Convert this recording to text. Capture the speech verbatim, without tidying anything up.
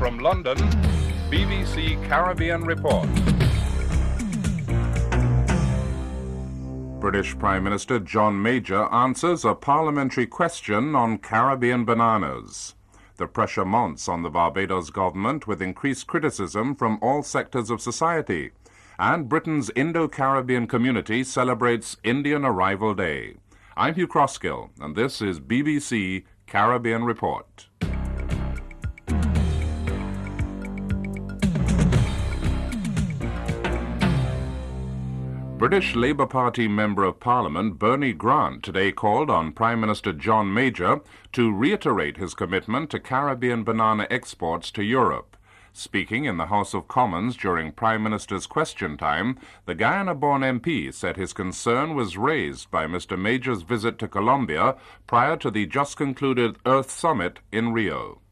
From London, B B C Caribbean Report. British Prime Minister John Major answers a parliamentary question on Caribbean bananas. The pressure mounts on the Barbados government with increased criticism from all sectors of society. And Britain's Indo-Caribbean community celebrates Indian Arrival Day. I'm Hugh Crosskill, and this is B B C Caribbean Report. British Labour Party Member of Parliament Bernie Grant today called on Prime Minister John Major to reiterate his commitment to Caribbean banana exports to Europe. Speaking in the House of Commons during Prime Minister's question time, the Guyana-born M P said his concern was raised by Mister Major's visit to Colombia prior to the just concluded Earth Summit in Rio.